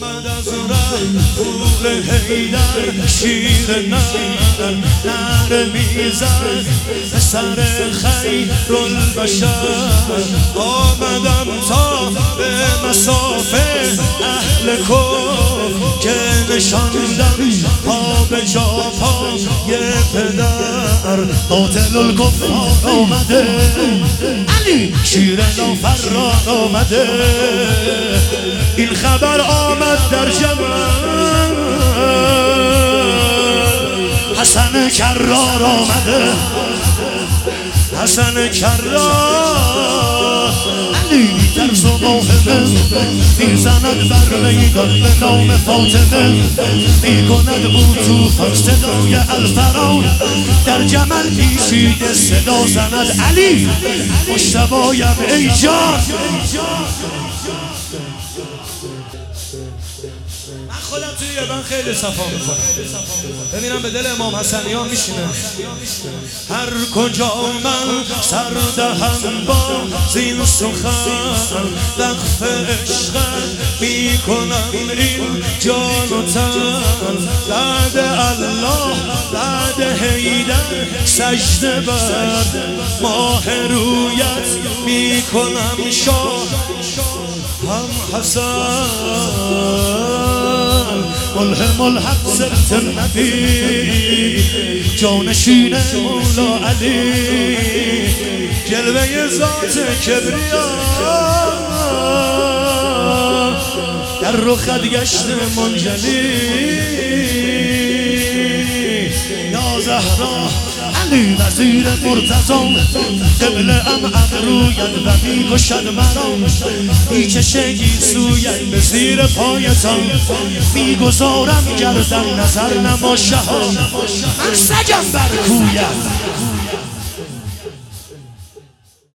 آمد از رهپور حیدر شیر نر میزد سر خیرالبشر آمدم تا به مسافه اهل کفر که نشاندم پا به جا پای پدر قاتل الکفار آمده علی شیر نافران آمده این خبر آمد در جمع حسن کرار آمده حسن کرار علی در صبح میزند بر میدان به نام فاطمه میکند او توفان صدای الفران در جمل پیچیده صدا زند علی مجتبایم ای جان من خودم توی یبن خیلی صفا میکنم ببینم به دل امام حسنیان میشینه هر کجا من سر دهم با زین سخن وقف عشقت میکنم این جان و تن بعد الله بعد حیدر سجده بر ماه رویت میکنم شاه هم حسن ملهم الحق سرت النبی جانشین مولا علی جلوه ذات کبریا در رخت گشت منجلی یا زهرا علی وزیر مرتضی قبله ام ابرویت و میکشد مرا میکشه گیسویت به زیر پایتان میگذارم گردن نظر نما شها من سگم بر کویت